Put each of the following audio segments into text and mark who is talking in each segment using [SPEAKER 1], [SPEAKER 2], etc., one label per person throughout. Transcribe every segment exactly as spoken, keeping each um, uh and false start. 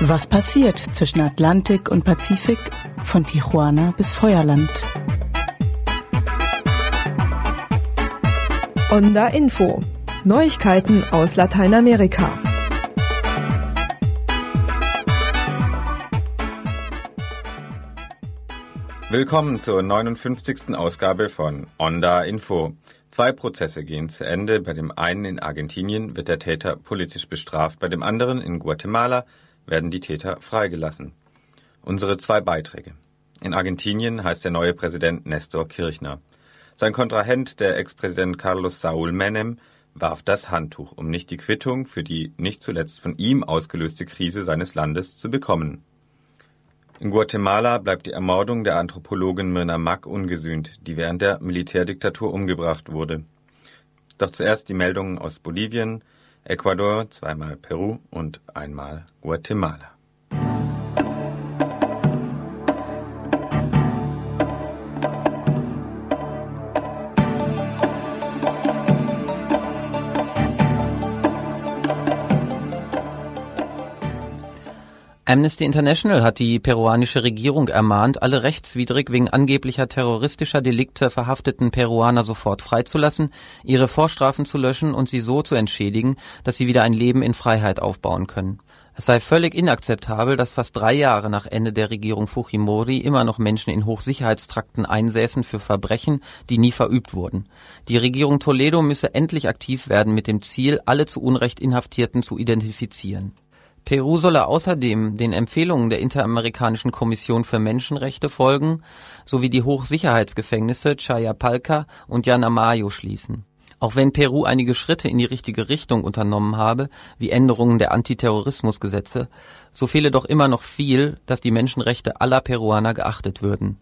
[SPEAKER 1] Was passiert zwischen Atlantik und Pazifik, von Tijuana bis Feuerland?
[SPEAKER 2] Onda Info. Neuigkeiten aus Lateinamerika.
[SPEAKER 3] Willkommen zur neunundfünfzigsten Ausgabe von Onda Info. Zwei Prozesse gehen zu Ende. Bei dem einen in Argentinien wird der Täter politisch bestraft, bei dem anderen in Guatemala werden die Täter freigelassen. Unsere zwei Beiträge. In Argentinien heißt der neue Präsident Néstor Kirchner. Sein Kontrahent, der Ex-Präsident Carlos Saúl Menem, warf das Handtuch, um nicht die Quittung für die nicht zuletzt von ihm ausgelöste Krise seines Landes zu bekommen. In Guatemala bleibt die Ermordung der Anthropologin Mirna Mack ungesühnt, die während der Militärdiktatur umgebracht wurde. Doch zuerst die Meldungen aus Bolivien, Ecuador, zweimal Peru und einmal Guatemala.
[SPEAKER 4] Amnesty International hat die peruanische Regierung ermahnt, alle rechtswidrig wegen angeblicher terroristischer Delikte verhafteten Peruaner sofort freizulassen, ihre Vorstrafen zu löschen und sie so zu entschädigen, dass sie wieder ein Leben in Freiheit aufbauen können. Es sei völlig inakzeptabel, dass fast drei Jahre nach Ende der Regierung Fujimori immer noch Menschen in Hochsicherheitstrakten einsäßen für Verbrechen, die nie verübt wurden. Die Regierung Toledo müsse endlich aktiv werden mit dem Ziel, alle zu Unrecht Inhaftierten zu identifizieren. Peru solle außerdem den Empfehlungen der Interamerikanischen Kommission für Menschenrechte folgen, sowie die Hochsicherheitsgefängnisse Chayapalca und Yanamayo schließen. Auch wenn Peru einige Schritte in die richtige Richtung unternommen habe, wie Änderungen der Antiterrorismusgesetze, so fehle doch immer noch viel, dass die Menschenrechte aller Peruaner geachtet würden.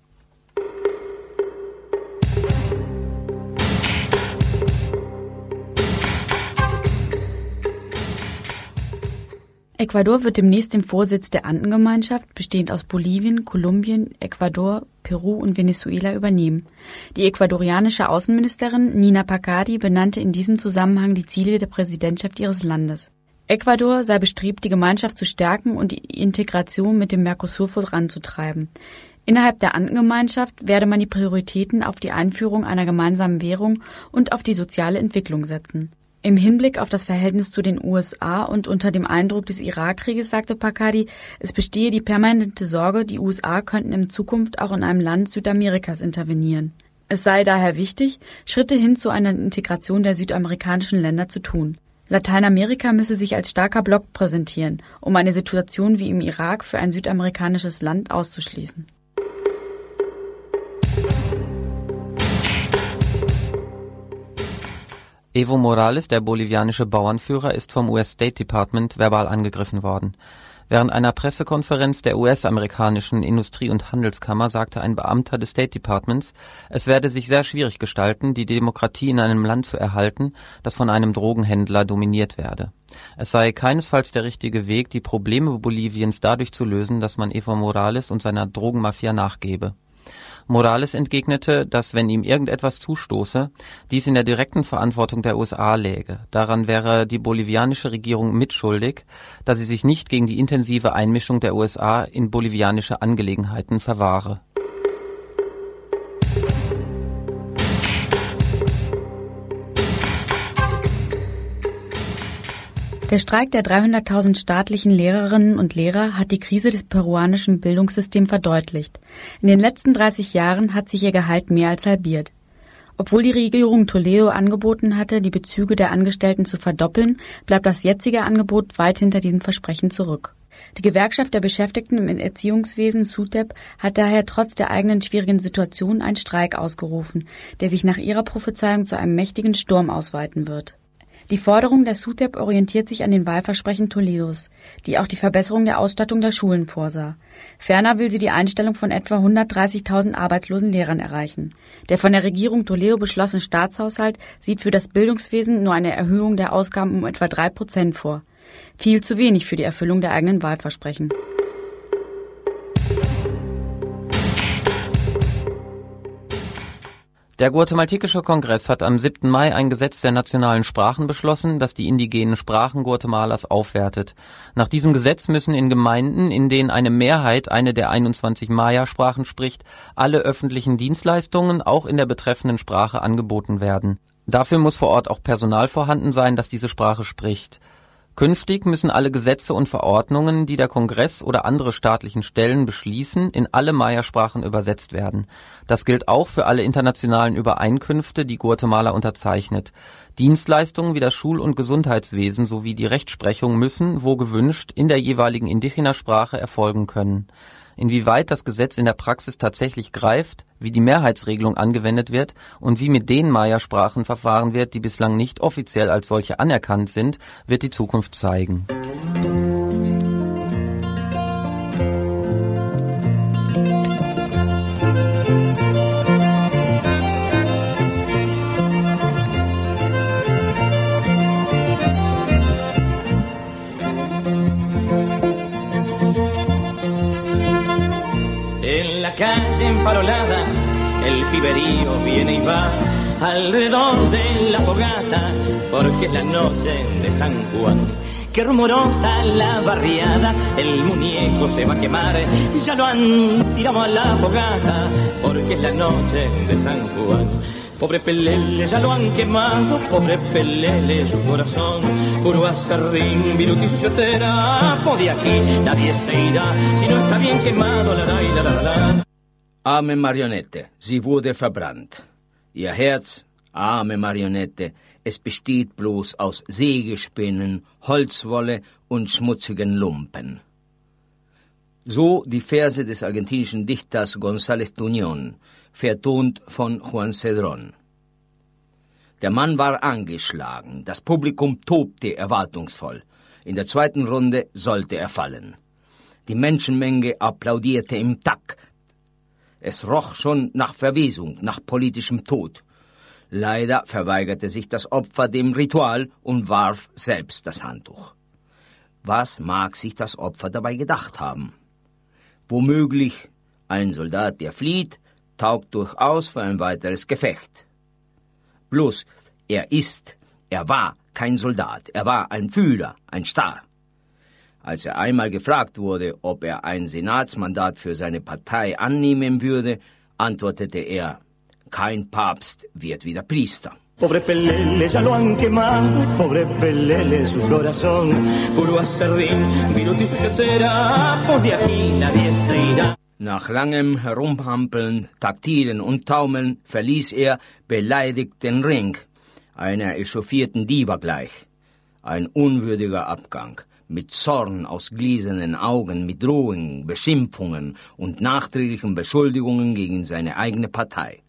[SPEAKER 5] Ecuador wird demnächst den Vorsitz der Andengemeinschaft, bestehend aus Bolivien, Kolumbien, Ecuador, Peru und Venezuela, übernehmen. Die ecuadorianische Außenministerin Nina Pacari benannte in diesem Zusammenhang die Ziele der Präsidentschaft ihres Landes. Ecuador sei bestrebt, die Gemeinschaft zu stärken und die Integration mit dem Mercosur voranzutreiben. Innerhalb der Andengemeinschaft werde man die Prioritäten auf die Einführung einer gemeinsamen Währung und auf die soziale Entwicklung setzen. Im Hinblick auf das Verhältnis zu den U S A und unter dem Eindruck des Irakkrieges sagte Pacari, es bestehe die permanente Sorge, die U S A könnten in Zukunft auch in einem Land Südamerikas intervenieren. Es sei daher wichtig, Schritte hin zu einer Integration der südamerikanischen Länder zu tun. Lateinamerika müsse sich als starker Block präsentieren, um eine Situation wie im Irak für ein südamerikanisches Land auszuschließen.
[SPEAKER 4] Evo Morales, der bolivianische Bauernführer, ist vom U S State Department verbal angegriffen worden. Während einer Pressekonferenz der U S-amerikanischen Industrie- und Handelskammer sagte ein Beamter des State Departments, es werde sich sehr schwierig gestalten, die Demokratie in einem Land zu erhalten, das von einem Drogenhändler dominiert werde. Es sei keinesfalls der richtige Weg, die Probleme Boliviens dadurch zu lösen, dass man Evo Morales und seiner Drogenmafia nachgebe. Morales entgegnete, dass, wenn ihm irgendetwas zustoße, dies in der direkten Verantwortung der U S A läge. Daran wäre die bolivianische Regierung mitschuldig, da sie sich nicht gegen die intensive Einmischung der U S A in bolivianische Angelegenheiten verwahre.
[SPEAKER 5] Der Streik der dreihunderttausend staatlichen Lehrerinnen und Lehrer hat die Krise des peruanischen Bildungssystems verdeutlicht. In den letzten dreißig Jahren hat sich ihr Gehalt mehr als halbiert. Obwohl die Regierung Toledo angeboten hatte, die Bezüge der Angestellten zu verdoppeln, bleibt das jetzige Angebot weit hinter diesem Versprechen zurück. Die Gewerkschaft der Beschäftigten im Erziehungswesen SUTEP hat daher trotz der eigenen schwierigen Situation einen Streik ausgerufen, der sich nach ihrer Prophezeiung zu einem mächtigen Sturm ausweiten wird. Die Forderung der SUTEP orientiert sich an den Wahlversprechen Toledos, die auch die Verbesserung der Ausstattung der Schulen vorsah. Ferner will sie die Einstellung von etwa hundertdreißigtausend arbeitslosen Lehrern erreichen. Der von der Regierung Toledo beschlossene Staatshaushalt sieht für das Bildungswesen nur eine Erhöhung der Ausgaben um etwa drei Prozent vor. Viel zu wenig für die Erfüllung der eigenen Wahlversprechen.
[SPEAKER 4] Der guatemaltekische Kongress hat am siebten Mai ein Gesetz der nationalen Sprachen beschlossen, das die indigenen Sprachen Guatemalas aufwertet. Nach diesem Gesetz müssen in Gemeinden, in denen eine Mehrheit eine der einundzwanzig Maya-Sprachen spricht, alle öffentlichen Dienstleistungen auch in der betreffenden Sprache angeboten werden. Dafür muss vor Ort auch Personal vorhanden sein, das diese Sprache spricht. Künftig müssen alle Gesetze und Verordnungen, die der Kongress oder andere staatlichen Stellen beschließen, in alle Maya-Sprachen übersetzt werden. Das gilt auch für alle internationalen Übereinkünfte, die Guatemala unterzeichnet. Dienstleistungen wie das Schul- und Gesundheitswesen sowie die Rechtsprechung müssen, wo gewünscht, in der jeweiligen Indigena-Sprache erfolgen können. Inwieweit das Gesetz in der Praxis tatsächlich greift, wie die Mehrheitsregelung angewendet wird und wie mit den Maya-Sprachen verfahren wird, die bislang nicht offiziell als solche anerkannt sind, wird die Zukunft zeigen.
[SPEAKER 6] Calle enfarolada, el piberío viene y va alrededor de la fogata, porque es la noche de San Juan. Qué rumorosa la barriada, el muñeco se va a quemar, ya lo han tirado a la fogata, porque es la noche de San Juan. Pobre Pelele, ya lo han quemado, pobre Pelele, su corazón, puro acerrín, viruti su chotera, por de aquí nadie se irá, si no está bien quemado, la la la la la.
[SPEAKER 7] Arme Marionette, sie wurde verbrannt. Ihr Herz, arme Marionette, es besteht bloß aus Sägespinnen, Holzwolle und schmutzigen Lumpen. So die Verse des argentinischen Dichters González Tuñón, vertont von Juan Cedrón. Der Mann war angeschlagen, das Publikum tobte erwartungsvoll. In der zweiten Runde sollte er fallen. Die Menschenmenge applaudierte im Takt. Es roch schon nach Verwesung, nach politischem Tod. Leider verweigerte sich das Opfer dem Ritual und warf selbst das Handtuch. Was mag sich das Opfer dabei gedacht haben? Womöglich ein Soldat, der flieht, taugt durchaus für ein weiteres Gefecht. Bloß, er ist, er war kein Soldat, er war ein Führer, ein Star. Als er einmal gefragt wurde, ob er ein Senatsmandat für seine Partei annehmen würde, antwortete er, kein Papst wird wieder Priester.
[SPEAKER 6] Pobre Pelele, ya lo han quemado, pobre Pelele, su corazón, puro acerrín, viruti su chotera, por de aquí nadie se irá.
[SPEAKER 7] Nach langem Herumhampeln, Taktieren und Taumeln verließ er beleidigt den Ring, einer echauffierten Diva gleich. Ein unwürdiger Abgang, mit Zorn aus gläsernen Augen, mit Drohungen, Beschimpfungen und nachträglichen Beschuldigungen gegen seine eigene Partei.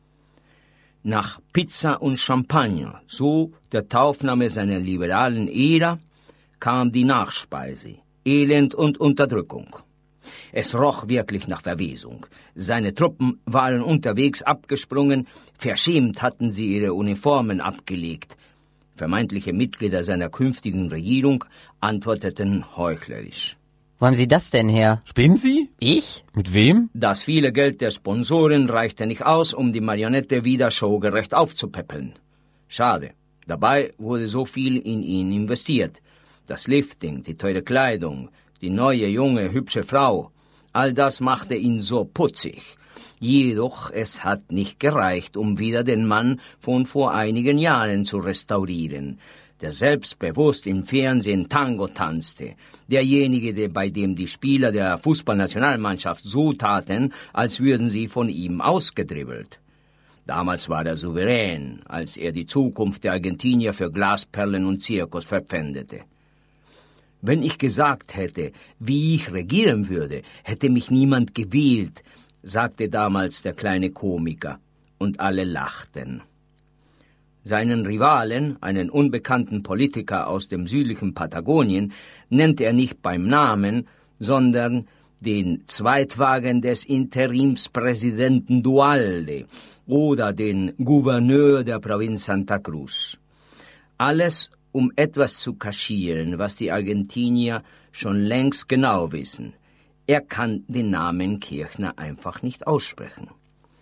[SPEAKER 7] Nach Pizza und Champagner, so der Taufname seiner liberalen Ära, kam die Nachspeise, Elend und Unterdrückung. Es roch wirklich nach Verwesung. Seine Truppen waren unterwegs abgesprungen, verschämt hatten sie ihre Uniformen abgelegt. Vermeintliche Mitglieder seiner künftigen Regierung antworteten heuchlerisch.
[SPEAKER 4] Wo haben Sie das denn her?
[SPEAKER 8] Spinnen Sie?
[SPEAKER 4] Ich?
[SPEAKER 8] Mit wem?
[SPEAKER 7] Das viele Geld der Sponsoren reichte nicht aus, um die Marionette wieder showgerecht aufzupäppeln. Schade, dabei wurde so viel in ihn investiert. Das Lifting, die teure Kleidung, die neue, junge, hübsche Frau, all das machte ihn so putzig. Jedoch es hat nicht gereicht, um wieder den Mann von vor einigen Jahren zu restaurieren, der selbstbewusst im Fernsehen Tango tanzte, derjenige, der bei dem die Spieler der Fußballnationalmannschaft so taten, als würden sie von ihm ausgedribbelt. Damals war er souverän, als er die Zukunft der Argentinier für Glasperlen und Zirkus verpfändete. Wenn ich gesagt hätte, wie ich regieren würde, hätte mich niemand gewählt, sagte damals der kleine Komiker, und alle lachten. Seinen Rivalen, einen unbekannten Politiker aus dem südlichen Patagonien, nennt er nicht beim Namen, sondern den Zweitwagen des Interimspräsidenten Duhalde oder den Gouverneur der Provinz Santa Cruz. Alles, um etwas zu kaschieren, was die Argentinier schon längst genau wissen. Er kann den Namen Kirchner einfach nicht aussprechen.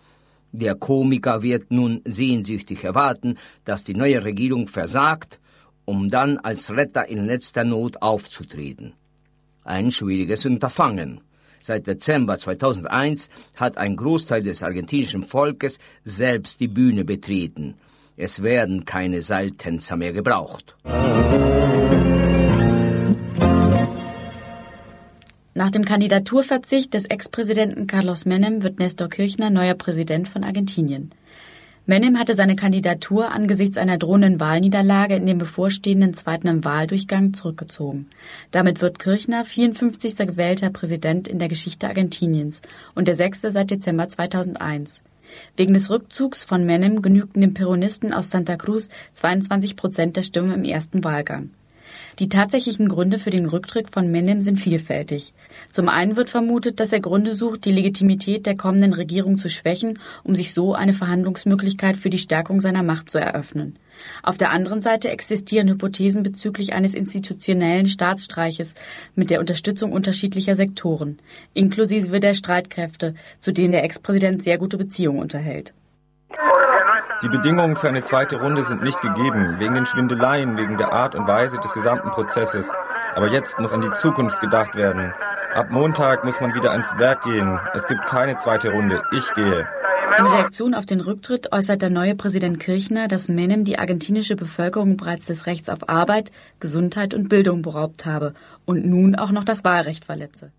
[SPEAKER 7] Der Komiker wird nun sehnsüchtig erwarten, dass die neue Regierung versagt, um dann als Retter in letzter Not aufzutreten. Ein schwieriges Unterfangen. Seit Dezember zweitausendeins hat ein Großteil des argentinischen Volkes selbst die Bühne betreten. Es werden keine Seiltänzer mehr gebraucht.
[SPEAKER 5] Nach dem Kandidaturverzicht des Ex-Präsidenten Carlos Menem wird Néstor Kirchner neuer Präsident von Argentinien. Menem hatte seine Kandidatur angesichts einer drohenden Wahlniederlage in dem bevorstehenden zweiten Wahldurchgang zurückgezogen. Damit wird Kirchner vierundfünfzigster gewählter Präsident in der Geschichte Argentiniens und der sechste seit Dezember zweitausendeins. Wegen des Rückzugs von Menem genügten dem Peronisten aus Santa Cruz zweiundzwanzig Prozent der Stimmen im ersten Wahlgang. Die tatsächlichen Gründe für den Rücktritt von Menem sind vielfältig. Zum einen wird vermutet, dass er Gründe sucht, die Legitimität der kommenden Regierung zu schwächen, um sich so eine Verhandlungsmöglichkeit für die Stärkung seiner Macht zu eröffnen. Auf der anderen Seite existieren Hypothesen bezüglich eines institutionellen Staatsstreiches mit der Unterstützung unterschiedlicher Sektoren, inklusive der Streitkräfte, zu denen der Ex-Präsident sehr gute Beziehungen unterhält.
[SPEAKER 3] Die Bedingungen für eine zweite Runde sind nicht gegeben, wegen den Schwindeleien, wegen der Art und Weise des gesamten Prozesses. Aber jetzt muss an die Zukunft gedacht werden. Ab Montag muss man wieder ans Werk gehen. Es gibt keine zweite Runde. Ich gehe.
[SPEAKER 5] In Reaktion auf den Rücktritt äußert der neue Präsident Kirchner, dass Menem die argentinische Bevölkerung bereits des Rechts auf Arbeit, Gesundheit und Bildung beraubt habe und nun auch noch das Wahlrecht verletze.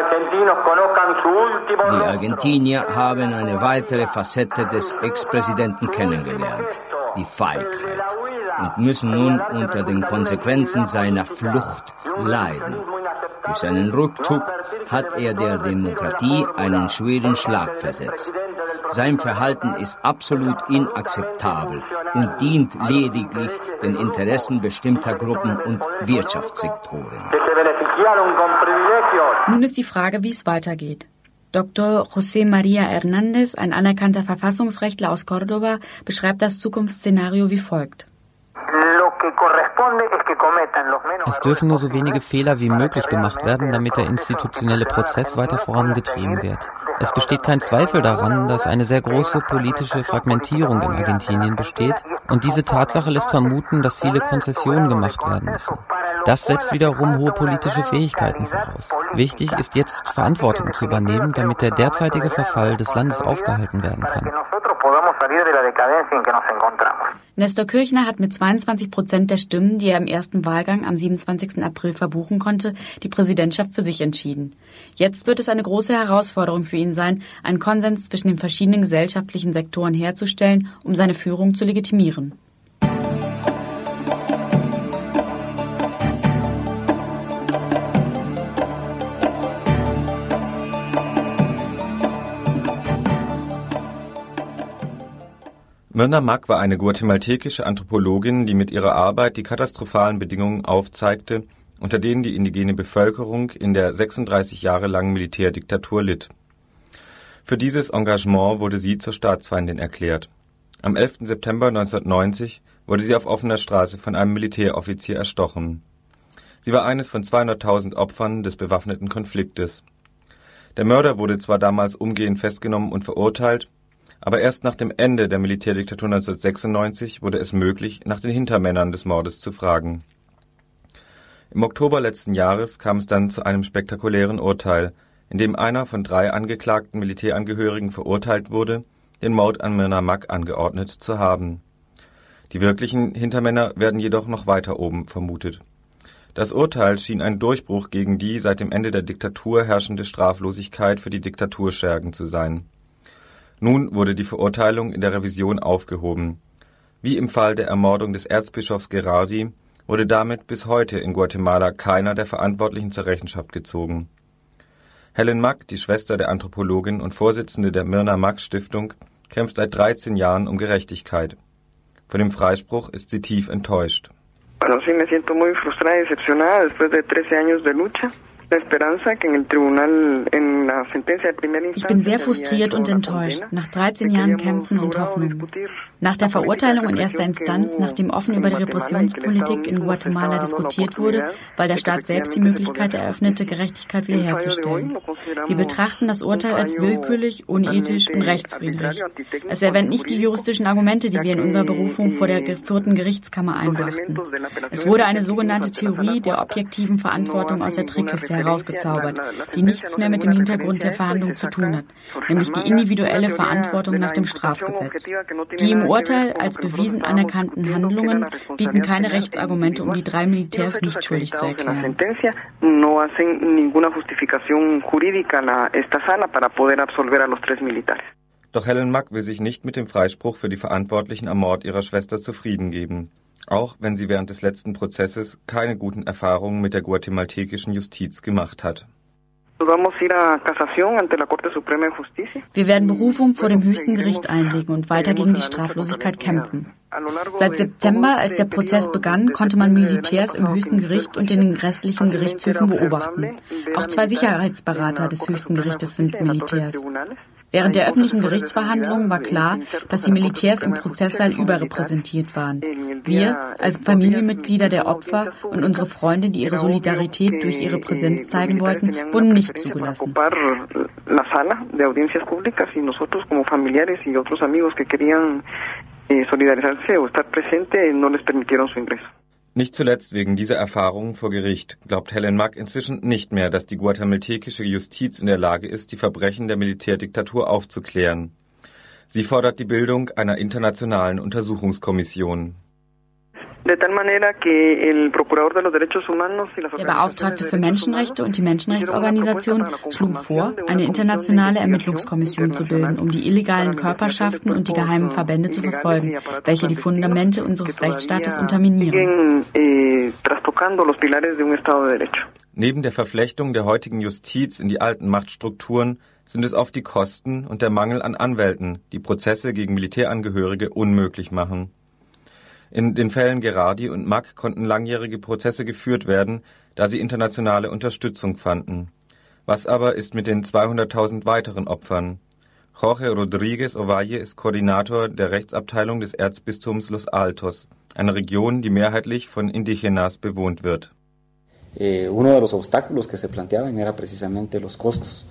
[SPEAKER 7] Die Argentinier haben eine weitere Facette des Ex-Präsidenten kennengelernt, die Feigheit, und müssen nun unter den Konsequenzen seiner Flucht leiden. Durch seinen Rückzug hat er der Demokratie einen schweren Schlag versetzt. Sein Verhalten ist absolut inakzeptabel und dient lediglich den Interessen bestimmter Gruppen und Wirtschaftssektoren.
[SPEAKER 5] Nun ist die Frage, wie es weitergeht. Doktor José María Hernández, ein anerkannter Verfassungsrechtler aus Córdoba, beschreibt das Zukunftsszenario wie folgt.
[SPEAKER 4] Es dürfen nur so wenige Fehler wie möglich gemacht werden, damit der institutionelle Prozess weiter vorangetrieben wird. Es besteht kein Zweifel daran, dass eine sehr große politische Fragmentierung in Argentinien besteht, und diese Tatsache lässt vermuten, dass viele Konzessionen gemacht werden müssen. Das setzt wiederum hohe politische Fähigkeiten voraus. Wichtig ist jetzt, Verantwortung zu übernehmen, damit der derzeitige Verfall des Landes aufgehalten werden kann.
[SPEAKER 5] Néstor Kirchner hat mit zweiundzwanzig Prozent der Stimmen, die er im ersten Wahlgang am siebenundzwanzigsten April verbuchen konnte, die Präsidentschaft für sich entschieden. Jetzt wird es eine große Herausforderung für ihn sein, einen Konsens zwischen den verschiedenen gesellschaftlichen Sektoren herzustellen, um seine Führung zu legitimieren.
[SPEAKER 3] Myrna Mack war eine guatemaltekische Anthropologin, die mit ihrer Arbeit die katastrophalen Bedingungen aufzeigte, unter denen die indigene Bevölkerung in der sechsunddreißig Jahre langen Militärdiktatur litt. Für dieses Engagement wurde sie zur Staatsfeindin erklärt. Am elften September neunzehnhundertneunzig wurde sie auf offener Straße von einem Militäroffizier erstochen. Sie war eines von zweihunderttausend Opfern des bewaffneten Konfliktes. Der Mörder wurde zwar damals umgehend festgenommen und verurteilt, aber erst nach dem Ende der Militärdiktatur neunzehnhundertsechsundneunzig wurde es möglich, nach den Hintermännern des Mordes zu fragen. Im Oktober letzten Jahres kam es dann zu einem spektakulären Urteil, in dem einer von drei angeklagten Militärangehörigen verurteilt wurde, den Mord an Myrna Mack angeordnet zu haben. Die wirklichen Hintermänner werden jedoch noch weiter oben vermutet. Das Urteil schien ein Durchbruch gegen die seit dem Ende der Diktatur herrschende Straflosigkeit für die Diktaturschergen zu sein. Nun wurde die Verurteilung in der Revision aufgehoben. Wie im Fall der Ermordung des Erzbischofs Gerardi wurde damit bis heute in Guatemala keiner der Verantwortlichen zur Rechenschaft gezogen. Helen Mack, die Schwester der Anthropologin und Vorsitzende der Myrna Mack Stiftung, kämpft seit dreizehn Jahren um Gerechtigkeit. Von dem Freispruch ist sie tief enttäuscht.
[SPEAKER 5] Ich bin sehr frustriert und enttäuscht, nach dreizehn Jahren Kämpfen und Hoffnung. Nach der Verurteilung in erster Instanz, nachdem offen über die Repressionspolitik in Guatemala diskutiert wurde, weil der Staat selbst die Möglichkeit eröffnete, Gerechtigkeit wiederherzustellen. Wir betrachten das Urteil als willkürlich, unethisch und rechtswidrig. Es erwähnt nicht die juristischen Argumente, die wir in unserer Berufung vor der vierten Gerichtskammer einbrachten. Es wurde eine sogenannte Theorie der objektiven Verantwortung aus der Trickkiste herausgezaubert, die nichts mehr mit dem Hintergrund der Verhandlung zu tun hat, nämlich die individuelle Verantwortung nach dem Strafgesetz. Die im Urteil als bewiesen anerkannten Handlungen bieten keine Rechtsargumente, um die drei Militärs nicht schuldig zu erklären.
[SPEAKER 3] Doch Helen Mack will sich nicht mit dem Freispruch für die Verantwortlichen am Mord ihrer Schwester zufrieden geben, auch wenn sie während des letzten Prozesses keine guten Erfahrungen mit der guatemaltekischen Justiz gemacht hat.
[SPEAKER 5] Wir werden Berufung vor dem höchsten Gericht einlegen und weiter gegen die Straflosigkeit kämpfen. Seit September, als der Prozess begann, konnte man Militärs im höchsten Gericht und in den restlichen Gerichtshöfen beobachten. Auch zwei Sicherheitsberater des höchsten Gerichtes sind Militärs. Während der öffentlichen Gerichtsverhandlungen war klar, dass die Militärs im Prozesssaal überrepräsentiert waren. Wir, als Familienmitglieder der Opfer und unsere Freunde, die ihre Solidarität durch ihre Präsenz zeigen wollten, wurden nicht zugelassen.
[SPEAKER 3] Nicht zuletzt wegen dieser Erfahrungen vor Gericht glaubt Helen Mack inzwischen nicht mehr, dass die guatemaltekische Justiz in der Lage ist, die Verbrechen der Militärdiktatur aufzuklären. Sie fordert die Bildung einer internationalen Untersuchungskommission.
[SPEAKER 5] Der Beauftragte für Menschenrechte und die Menschenrechtsorganisation schlugen vor, eine internationale Ermittlungskommission zu bilden, um die illegalen Körperschaften und die geheimen Verbände zu verfolgen, welche die Fundamente unseres Rechtsstaates unterminieren.
[SPEAKER 3] Neben der Verflechtung der heutigen Justiz in die alten Machtstrukturen sind es oft die Kosten und der Mangel an Anwälten, die Prozesse gegen Militärangehörige unmöglich machen. In den Fällen Gerardi und Mack konnten langjährige Prozesse geführt werden, da sie internationale Unterstützung fanden. Was aber ist mit den zweihunderttausend weiteren Opfern? Jorge Rodríguez Ovalle ist Koordinator der Rechtsabteilung des Erzbistums Los Altos, eine Region, die mehrheitlich von Indígenas bewohnt wird.
[SPEAKER 8] Eh, uno de los obstáculos que se planteaban era precisamente los costos.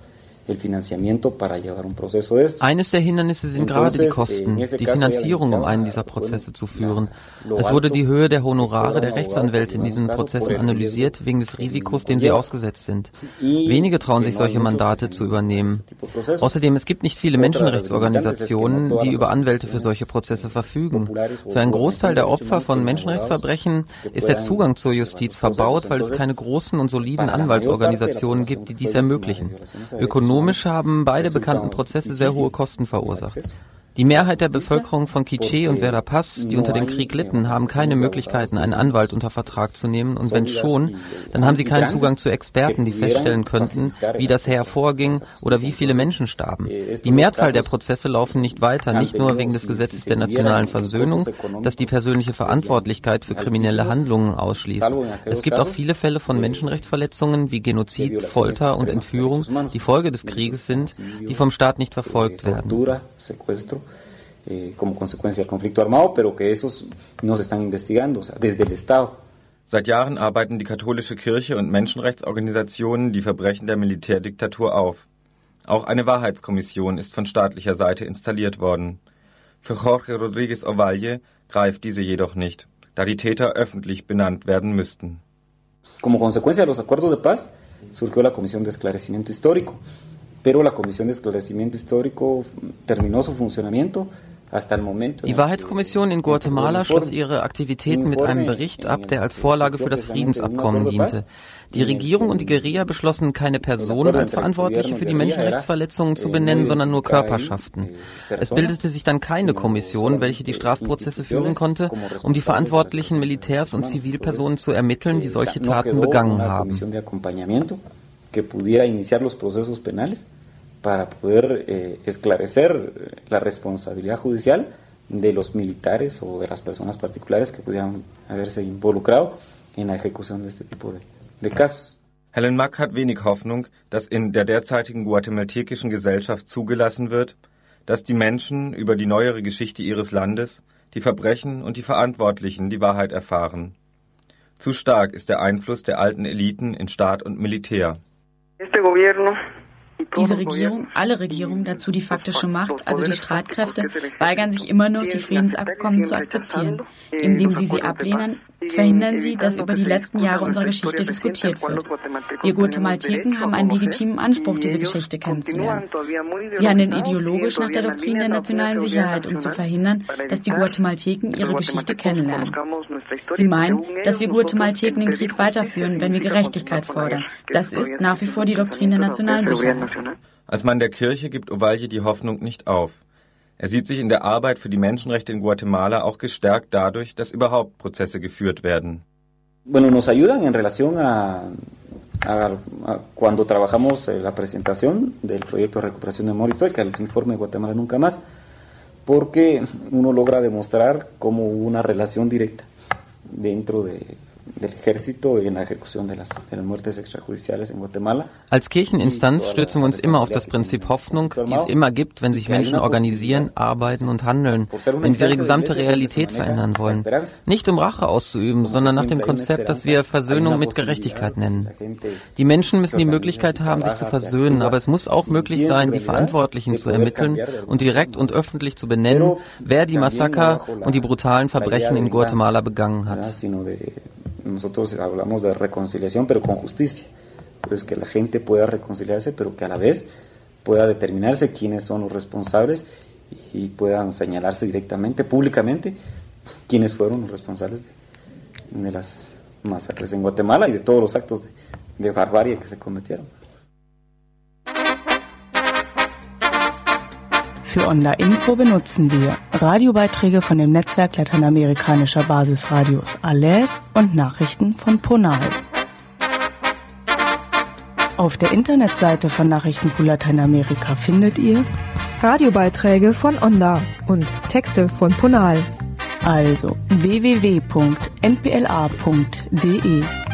[SPEAKER 4] Eines der Hindernisse sind gerade die Kosten, die Finanzierung, um einen dieser Prozesse zu führen. Es wurde die Höhe der Honorare der Rechtsanwälte in diesen Prozessen analysiert, wegen des Risikos, dem sie ausgesetzt sind. Wenige trauen sich, solche Mandate zu übernehmen. Außerdem, es gibt nicht viele Menschenrechtsorganisationen, die über Anwälte für solche Prozesse verfügen. Für einen Großteil der Opfer von Menschenrechtsverbrechen ist der Zugang zur Justiz verbaut, weil es keine großen und soliden Anwaltsorganisationen gibt, die dies ermöglichen. Ökonomisch Ökonomisch haben beide bekannten Prozesse sehr hohe Kosten verursacht. Die Mehrheit der Bevölkerung von Quiché und Verapaz, die unter dem Krieg litten, haben keine Möglichkeiten, einen Anwalt unter Vertrag zu nehmen, und wenn schon, dann haben sie keinen Zugang zu Experten, die feststellen könnten, wie das Heer vorging oder wie viele Menschen starben. Die Mehrzahl der Prozesse laufen nicht weiter, nicht nur wegen des Gesetzes der nationalen Versöhnung, das die persönliche Verantwortlichkeit für kriminelle Handlungen ausschließt. Es gibt auch viele Fälle von Menschenrechtsverletzungen wie Genozid, Folter und Entführung, die Folge des Krieges sind, die vom Staat nicht verfolgt werden.
[SPEAKER 8] Eh, como consecuencia del conflicto armado, pero que esos no se están investigando, o sea, desde el Estado.
[SPEAKER 3] Seit Jahren arbeiten die katholische Kirche und Menschenrechtsorganisationen die Verbrechen der Militärdiktatur auf. Auch eine Wahrheitskommission ist von staatlicher Seite installiert worden. Für Jorge Rodríguez Ovalle greift diese jedoch nicht, da die Täter öffentlich benannt werden müssten.
[SPEAKER 8] Como consecuencia de los acuerdos de paz surgió la Comisión de Esclarecimiento Histórico, pero la Comisión de Esclarecimiento Histórico terminó su funcionamiento.
[SPEAKER 4] Die Wahrheitskommission in Guatemala schloss ihre Aktivitäten mit einem Bericht ab, der als Vorlage für das Friedensabkommen diente. Die Regierung und die Guerilla beschlossen, keine Personen als Verantwortliche für die Menschenrechtsverletzungen zu benennen, sondern nur Körperschaften. Es bildete sich dann keine Kommission, welche die Strafprozesse führen konnte, um die verantwortlichen Militärs und Zivilpersonen zu ermitteln, die solche Taten begangen haben.
[SPEAKER 8] Para poder eh, esclarecer la responsabilidad judicial de los militares o de las personas particulares que pudieran haberse involucrado en la ejecución de este tipo de, de casos.
[SPEAKER 3] Helen Mack hat wenig Hoffnung, dass in der derzeitigen guatemaltekischen Gesellschaft zugelassen wird, dass die Menschen über die neuere Geschichte ihres Landes, die Verbrechen und die Verantwortlichen die Wahrheit erfahren. Zu stark ist der Einfluss der alten Eliten in Staat und Militär.
[SPEAKER 5] Diese Regierung, alle Regierungen, dazu die faktische Macht, also die Streitkräfte, weigern sich immer noch, die Friedensabkommen zu akzeptieren. Indem sie sie ablehnen, verhindern sie, dass über die letzten Jahre unserer Geschichte diskutiert wird. Wir Guatemalteken haben einen legitimen Anspruch, diese Geschichte kennenzulernen. Sie handeln ideologisch nach der Doktrin der nationalen Sicherheit, um zu verhindern, dass die Guatemalteken ihre Geschichte kennenlernen. Sie meinen, dass wir Guatemalteken den Krieg weiterführen, wenn wir Gerechtigkeit fordern. Das ist nach wie vor die Doktrin der nationalen Sicherheit.
[SPEAKER 3] Als Mann der Kirche gibt Ovalle die Hoffnung nicht auf. Er sieht sich in der Arbeit für die Menschenrechte in Guatemala auch gestärkt dadurch, dass überhaupt Prozesse geführt werden.
[SPEAKER 8] Bueno, nos ayudan en relación a, a, a cuando trabajamos en la presentación del proyecto de recuperación de memoria histórica, el informe de Guatemala Nunca Más, porque uno logra demostrar cómo hubo una relación directa dentro de del Ejército en la ejecución de las, de las muertes extrajudiciales en Guatemala.
[SPEAKER 4] Als Kircheninstanz stützen wir uns immer auf das Prinzip Hoffnung, die es immer gibt, wenn sich Menschen organisieren, arbeiten und handeln, wenn sie ihre gesamte Realität verändern wollen. Nicht um Rache auszuüben, sondern nach dem Konzept, das wir Versöhnung mit Gerechtigkeit nennen. Die Menschen müssen die Möglichkeit haben, sich zu versöhnen, aber es muss auch möglich sein, die Verantwortlichen zu ermitteln und direkt und öffentlich zu benennen, wer die Massaker und die brutalen Verbrechen in Guatemala begangen hat.
[SPEAKER 8] Nosotros hablamos de reconciliación, pero con justicia. Pues que la gente pueda reconciliarse, pero que a la vez pueda determinarse quiénes son los responsables y puedan señalarse directamente, públicamente, quiénes fueron los responsables de, de las masacres en Guatemala y de todos los actos de, de barbarie que se cometieron.
[SPEAKER 1] Für Onda Info benutzen wir Radiobeiträge von dem Netzwerk lateinamerikanischer Basisradios A L E R und Nachrichten von Ponal. Auf der Internetseite von Nachrichten für Lateinamerika findet ihr
[SPEAKER 2] Radiobeiträge von Onda und Texte von Ponal.
[SPEAKER 1] Also w w w punkt n p l a punkt d e.